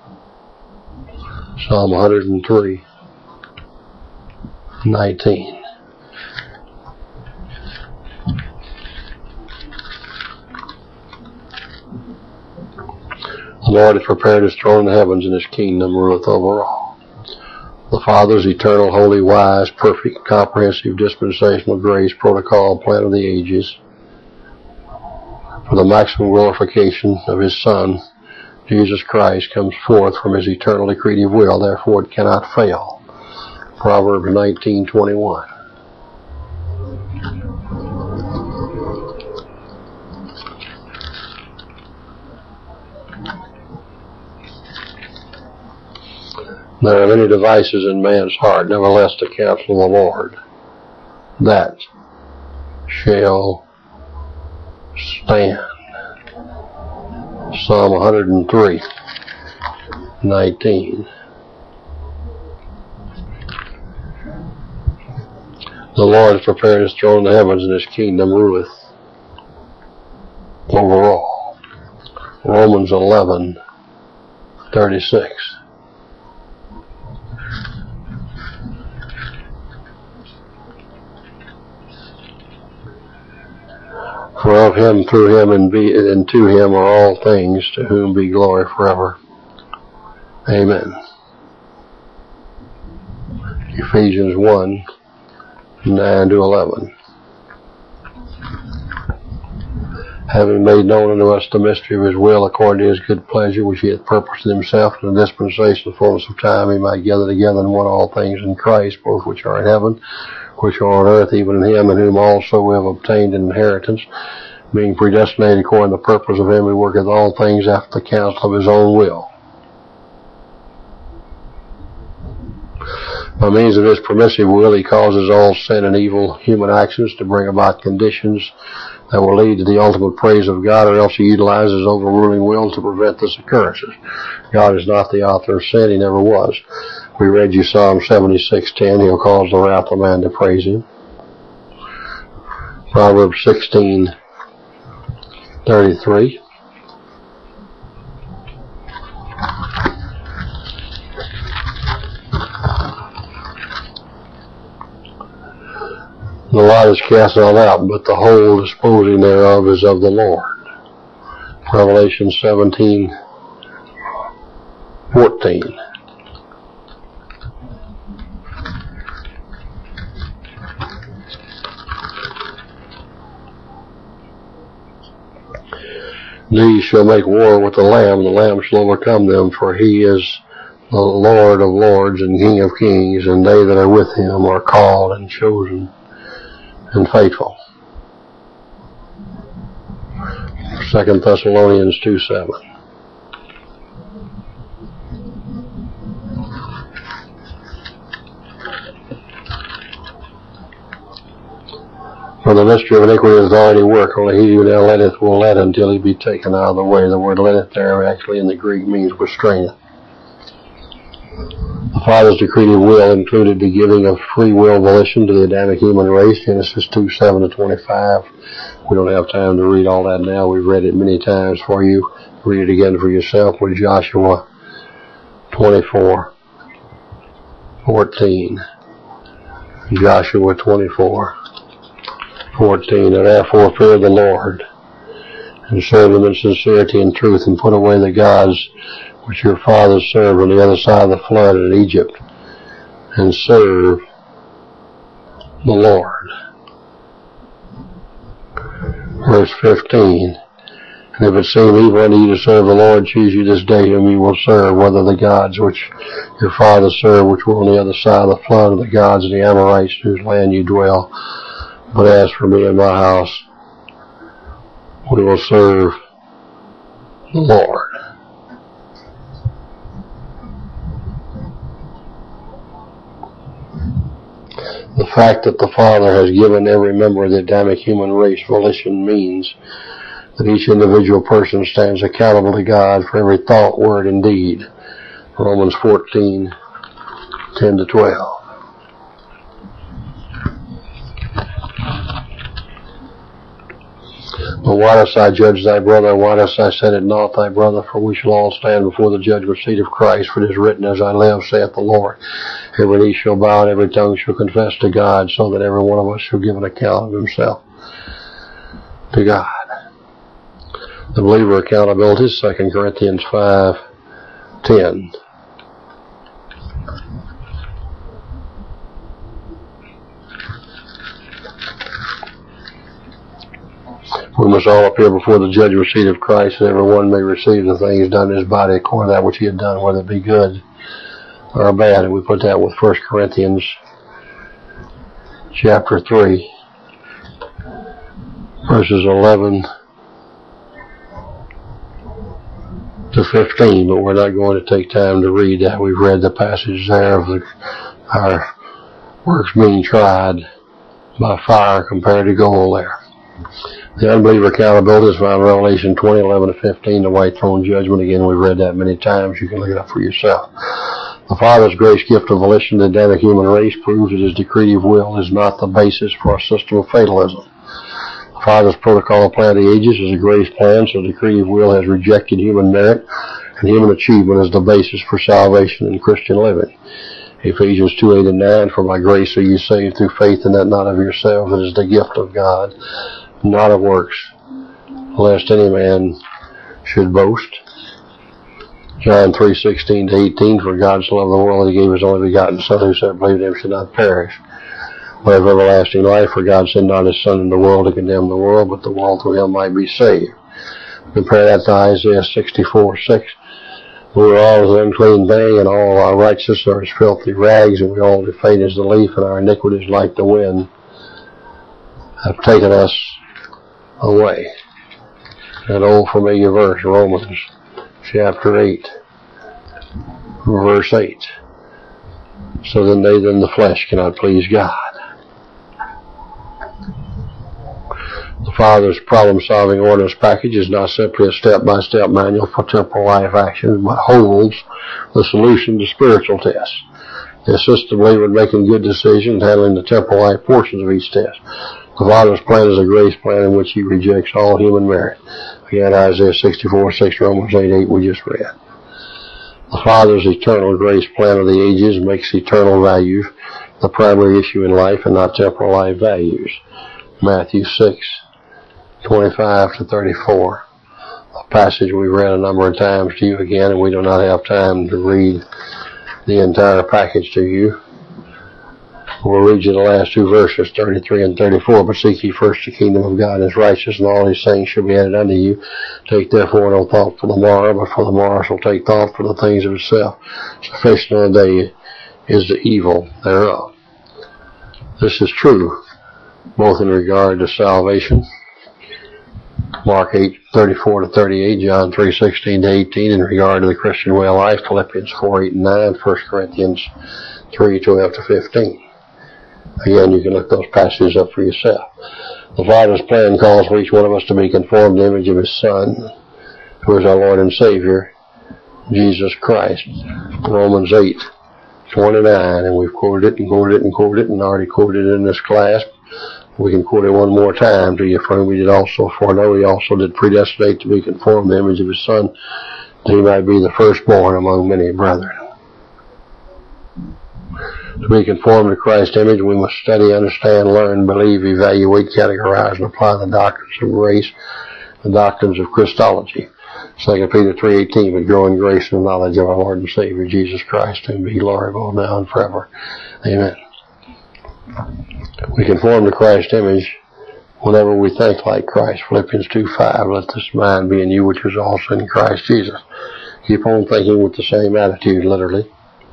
Psalm 103:19. The Lord has prepared his throne in the heavens, and his kingdom ruleth over all. The Father's eternal, holy, wise, perfect, comprehensive, dispensational grace, protocol, plan of the ages, For the maximum glorification of his Son, Jesus Christ, comes forth from his eternal decretive will, therefore it cannot fail. Proverbs 19:21. There are many devices in man's heart, nevertheless the counsel of the Lord, that shall stand. Psalm 103:19. The Lord has prepared his throne in the heavens, and his kingdom ruleth over all. Romans 11:36. For of him, through him, and to him are all things, to whom be glory forever. Amen. Ephesians 1:9-11. Having made known unto us the mystery of his will, according to his good pleasure, which he hath purposed in himself, in the dispensation of the fullness of time, he might gather together in one all things in Christ, both which are in heaven, which are on earth, even in him, in whom also we have obtained an inheritance, being predestinated according to the purpose of him who worketh all things after the counsel of his own will. By means of his permissive will, he causes all sin and evil human actions to bring about conditions that will lead to the ultimate praise of God, or else he utilizes his overruling will to prevent this occurrences. God is not the author of sin. He never was. We read you Psalm 76:10. He'll cause the wrath of man to praise him. Proverbs 16:33. The lot is cast not out, but the whole disposing thereof is of the Lord. Revelation 17:14. These shall make war with the Lamb shall overcome them, for he is the Lord of lords and King of kings, and they that are with him are called and chosen and faithful. 2 Thessalonians 2:7. For the mystery of iniquity is already work, only he who now letteth will let until he be taken out of the way. The word letteth there actually in the Greek means restraineth. The Father's decretive will included the giving of free will volition to the Adamic human race, Genesis 2:7-25. We don't have time to read all that now. We've read it many times for you. Read it again for yourself with Joshua 24:14. Joshua 24:14. And therefore fear the Lord, and serve him in sincerity and truth, and put away the gods which your fathers served on the other side of the flood in Egypt, and serve the Lord. Verse 15. And if it seem evil unto you to serve the Lord, choose you this day whom you will serve, whether the gods which your fathers served, which were on the other side of the flood, or the gods of the Amorites, whose land you dwell. But as for me and my house, we will serve the Lord. The fact that the Father has given every member of the Adamic human race volition means that each individual person stands accountable to God for every thought, word, and deed. Romans 14:10-12. But why dost thou judge thy brother? Why dost thou set at naught thy brother? For we shall all stand before the judgment seat of Christ. For it is written, As I live, saith the Lord, every knee shall bow and every tongue shall confess to God, so that every one of us shall give an account of himself to God. The believer accountability is 2 Corinthians 5:10. We must all appear before the judgment seat of Christ, and every one may receive the things done in his body according to that which he had done, whether it be good or bad. And we put that with 1 Corinthians chapter 3, verses 11 to 15, but we're not going to take time to read that. We've read the passage there of our works being tried by fire compared to gold there. The unbeliever accountability is found in Revelation 20, 11 to 15, the white throne judgment. Again, we've read that many times. You can look it up for yourself. The Father's grace gift of volition to the human race proves that his decretive will is not the basis for a system of fatalism. The Father's protocol of plan of the ages is a grace plan, so the decretive will has rejected human merit, and human achievement is the basis for salvation in Christian living. Ephesians 2, 8 and 9, for by grace are you saved through faith, and that not of yourselves, it is the gift of God, not of works, lest any man should boast. John 3:16 to 18, for God so loved the world that he gave his only begotten Son, whosoever believed in him should not perish, but have everlasting life. For God sent not his Son into the world to condemn the world, but the world through him might be saved. Compare that to Isaiah 64:6. We are all as an unclean thing, and all our righteousness are as filthy rags, and we all do faint as the leaf, and our iniquities like the wind have taken us away. That old familiar verse, Romans chapter 8, verse 8. So then they in the flesh cannot please God. The Father's problem-solving ordinance package is not simply a step-by-step manual for temporal life action, but holds the solution to spiritual tests. It assists the believer in making good decisions, handling the temporal life portions of each test. The Father's plan is a grace plan in which he rejects all human merit. Again, Isaiah 64:6, Romans 8:8 we just read. The Father's eternal grace plan of the ages makes eternal values the primary issue in life and not temporal life values. Matthew 6:25 to 34. A passage we've read a number of times to you again, and we do not have time to read the entire package to you. We'll read you the last two verses, 33 and 34. But seek ye first the kingdom of God and his righteousness, and all these things shall be added unto you. Take therefore no thought for the morrow, but for the morrow shall take thought for the things of itself. Sufficient on the day is the evil thereof. This is true, both in regard to salvation, Mark 8:34 to 38, John 3:16 to 18, in regard to the Christian way of life, Philippians 4:8 and 9, 1 Corinthians 3:12 to 15. Again, you can look those passages up for yourself. The Father's plan calls for each one of us to be conformed to the image of his Son, who is our Lord and Savior, Jesus Christ. Romans 8:29, and we've quoted it and quoted it and quoted it and already quoted it in this class. We can quote it one more time to you. For whom he did also foreknow, he also did predestinate to be conformed to the image of his Son, that he might be the firstborn among many brethren. To be conformed to Christ's image, we must study, understand, learn, believe, evaluate, categorize, and apply the doctrines of grace, the doctrines of Christology. 2 Peter 3:18, but grow in grace and knowledge of our Lord and Savior, Jesus Christ, to whom be glory both now and forever. Amen. We conform to Christ's image whenever we think like Christ. Philippians 2:5, let this mind be in you which was also in Christ Jesus. Keep on thinking with the same attitude, literally.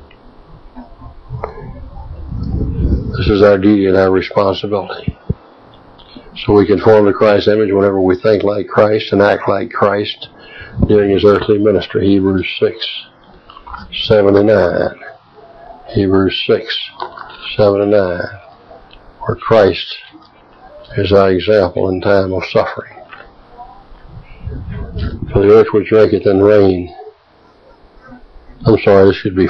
This is our duty and our responsibility. So we conform to Christ's image whenever we think like Christ and act like Christ during his earthly ministry. Hebrews 6:7 and 9. Hebrews 6:7 and 9. Where Christ is our example in time of suffering. For the earth which drinketh in rain. I'm sorry, this should be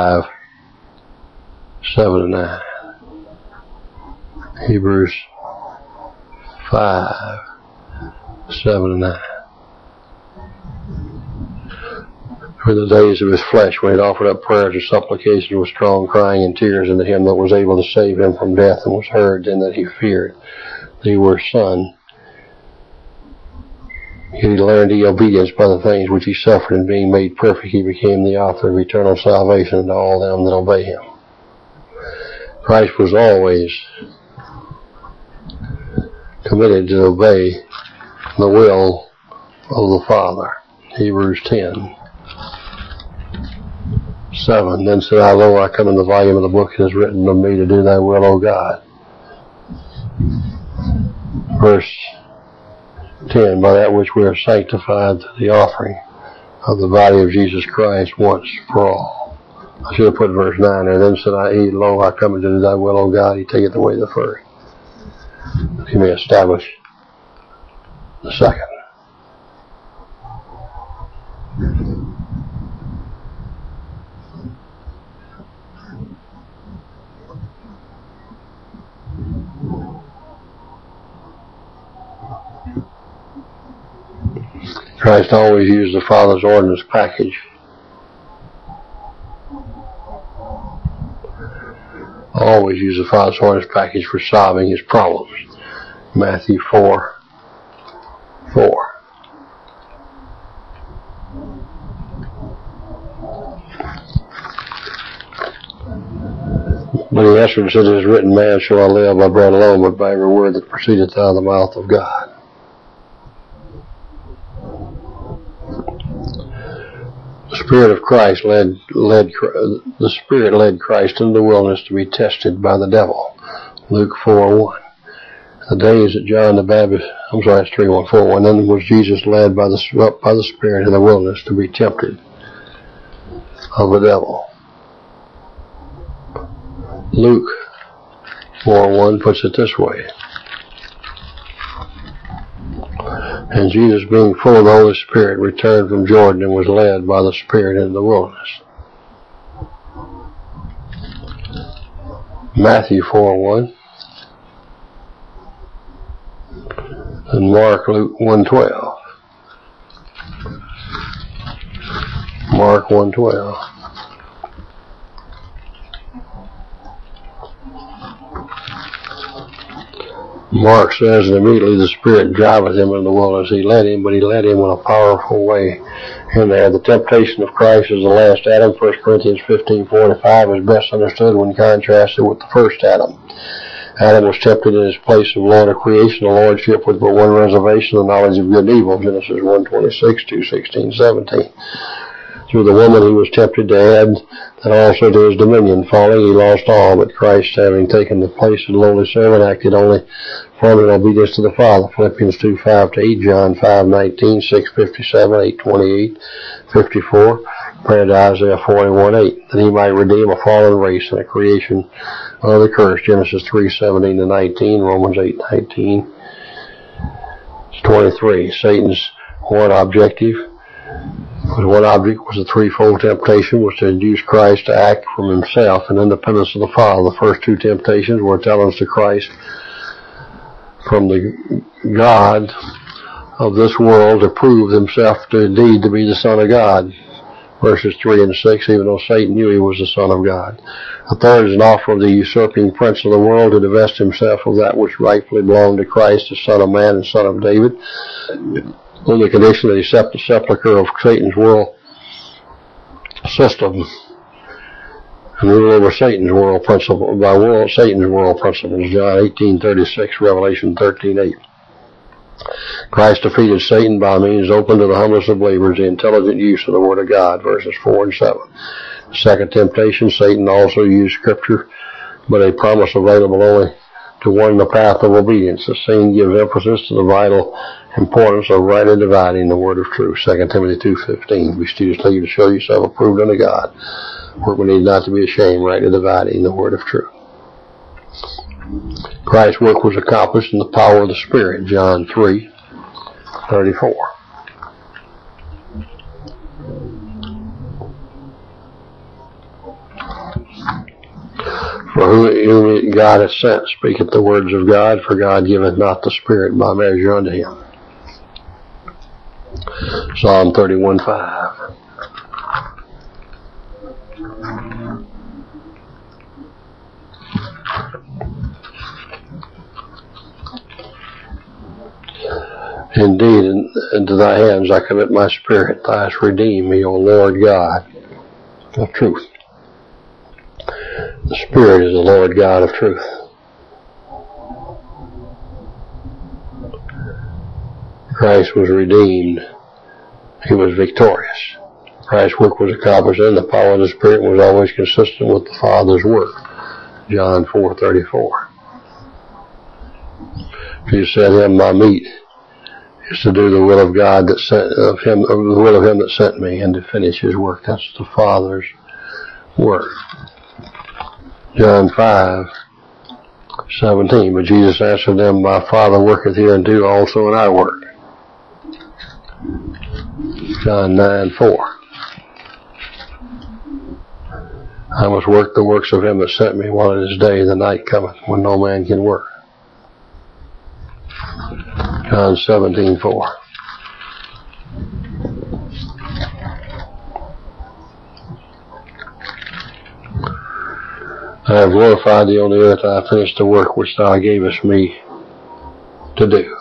5:7 and 9. Hebrews 5:7 and 9. For the days of his flesh, when he had offered up prayers and supplications with strong crying and tears unto him that was able to save him from death, and was heard, then that he feared that he were a son. Yet he learned the obedience by the things which he suffered, and being made perfect, he became the author of eternal salvation unto all them that obey him. Christ was always committed to obey the will of the Father. Hebrews 10:7. Then said I, Lo, I come in the volume of the book, it is written of me to do thy will, O God. Verse 10, by that which we are sanctified through the offering of the body of Jesus Christ once for all. I should have put verse 9 there. Then said I, Lo, I come to do thy will, O God. He taketh away the first. He may establish the second. Christ always used the Father's ordinance package. Always used the Father's ordinance package for solving his problems. Matthew 4:4. But he answered and said, It is written, Man shall not live by bread alone, but by every word that proceedeth out of the mouth of God. The Spirit of Christ led Christ into the wilderness to be tested by the devil. Luke 4:1. The days that John the Baptist, it's 3:1:4. Then was Jesus led by the Spirit in the wilderness to be tempted of the devil. Luke 4:1 puts it this way. And Jesus, being full of the Holy Spirit, returned from Jordan and was led by the Spirit into the wilderness. Matthew 4:1 and Mark 1:12. Mark 1:12. Mark says, and immediately the Spirit driveth him into the wilderness. He led him, but he led him in a powerful way in there. The temptation of Christ is the last Adam. 1 Corinthians 15:45 is best understood when contrasted with the first Adam. Adam was tempted in his place of Lord of creation, the lordship with but one reservation, the knowledge of good and evil. Genesis 1:26, 2:16, 17. Through the woman he was tempted to add that also to his dominion. Falling, he lost all, but Christ, having taken the place of the lowly servant, acted only from in obedience to the Father. Philippians 2:5-8, John 5:19, 6:57, 8:28, 54, compared to Isaiah 41:8, that he might redeem a fallen race and a creation of the curse. Genesis 3:17-19, Romans 8:19, 23. Satan's one object was a threefold temptation, was to induce Christ to act from himself in independence of the Father. The first two temptations were talents to Christ from the God of this world to prove himself to indeed to be the Son of God. Verses 3 and 6, even though Satan knew he was the Son of God. The third is an offer of the usurping prince of the world to divest himself of that which rightfully belonged to Christ, the Son of Man and Son of David, on the condition that he set the sepulchre of Satan's world system and rule over Satan's world principle Satan's world principles. John 18:36, Revelation 13:8. Christ defeated Satan by means open to the humblest of believers, the intelligent use of the Word of God, verses 4 and 7. The second temptation, Satan also used Scripture, but a promise available only to one in the path of obedience. The scene gives emphasis to the vital importance of rightly dividing the word of truth. 2 Timothy 2:15. Be studiously to show yourself approved unto God, workmen need not to be ashamed, rightly dividing the word of truth. Christ's work was accomplished in the power of the Spirit. John 3:34. For whom God hath sent speaketh the words of God, for God giveth not the Spirit by measure unto him. Psalm 31:5. Indeed, into thy hands I commit my spirit. Thou hast redeemed me, O Lord God of truth. The Spirit is the Lord God of truth. Christ was redeemed. He was victorious. Christ's work was accomplished, and the power of the Spirit was always consistent with the Father's work. John 4:34. Jesus said, "Him my meat is to do the will of God that sent the will of Him that sent me, and to finish His work." That's the Father's work. John 5:17. But Jesus answered them, "My Father worketh hereunto also, and I work." John 9:4. I must work the works of Him that sent me while it is day. The night cometh when no man can work. John 17:4. I have glorified Thee on the earth. I have finished the work which Thou gavest me to do.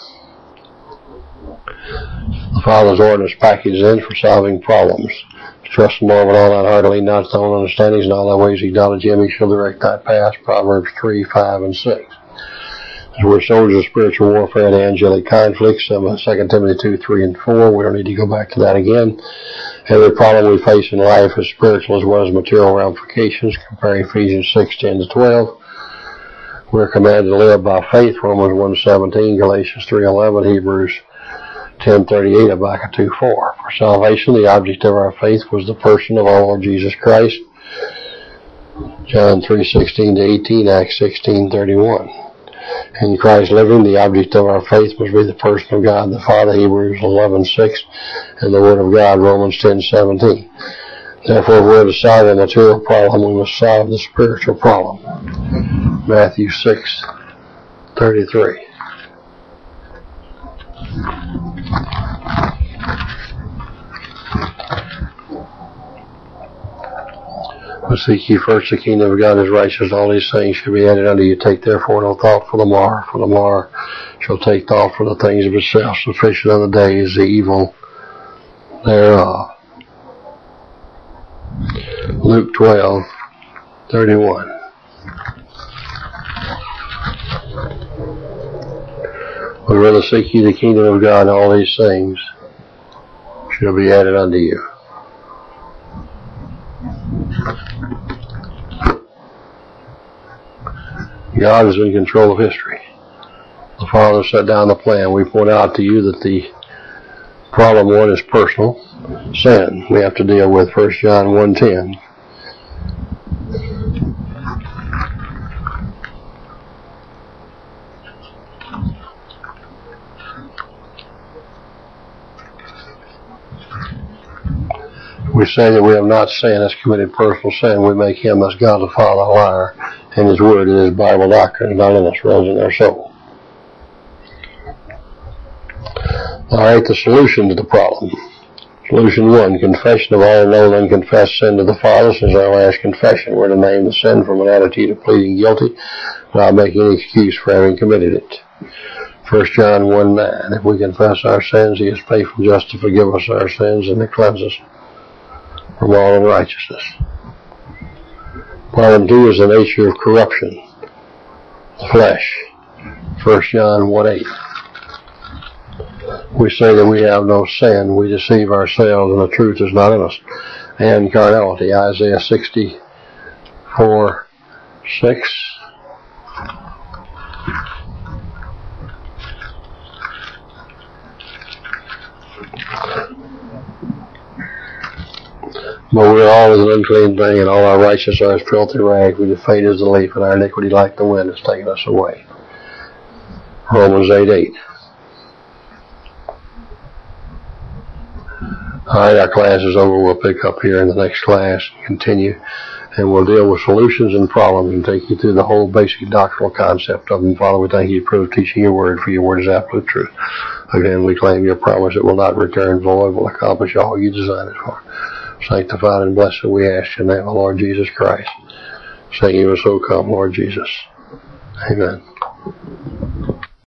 The Father's ordinance packaged in for solving problems. Trust in the Lord with all thine heart, lean not to thy own understandings, in all thy ways acknowledge Him, He shall direct thy paths. Proverbs 3:5 and 6. As we're soldiers of spiritual warfare and angelic conflicts, 2 Timothy 2:3 and 4. We don't need to go back to that again. Every problem we face in life is spiritual as well as material ramifications. Compare Ephesians 6:10 to 12. We're commanded to live by faith. Romans 1:17, Galatians 3:11, Hebrews 10:38, Habakkuk 2:4. For salvation, the object of our faith was the person of our Lord Jesus Christ. John 3:16 to 18, Acts 16:31. In Christ living, the object of our faith must be the person of God the Father, Hebrews 11:6, and the Word of God, Romans 10:17. Therefore, if we're to solve a material problem, we must solve the spiritual problem. Matthew 6:33. But seek ye first the kingdom of God and His righteousness, all these things shall be added unto you. Take therefore no thought for the morrow, for the morrow shall take thought for the things of itself. Sufficient unto the day is the evil thereof. Luke 12:31. But rather seek ye the kingdom of God, and all these things shall be added unto you. God is in control of history. The Father set down the plan. We point out to you that the problem one is personal sin. We have to deal with 1 John 1:10. We say that we have not sinned, has committed personal sin. We make Him, as God the Father, a liar, and His Word and His Bible doctrine is not in us, rose in our soul. All right, the solution to the problem. Solution 1, confession of all known and unconfessed sin to the Father. Since our last confession, we're to name the sin from an attitude of pleading guilty, without making any excuse for having committed it. 1 John 1:9, if we confess our sins, He is faithful and just to forgive us our sins and to cleanse us from all unrighteousness. Problem 2 is the nature of corruption, the flesh. 1 John 1:8. We say that we have no sin, we deceive ourselves, and the truth is not in us. And carnality, Isaiah 64:6. But we are all as an unclean thing, and all our righteousness are as filthy rags. We defade as a leaf, and our iniquity like the wind has taken us away. Romans 8:8. All right, our class is over. We'll pick up here in the next class and continue, and we'll deal with solutions and problems and take you through the whole basic doctrinal concept of them. Father, we thank you for teaching your word, for your word is absolute truth. Again, we claim your promise it will not return void, will accomplish all you designed it for. Sanctified and blessed we ask in the name of Lord Jesus Christ. Saying you will so come, Lord Jesus. Amen.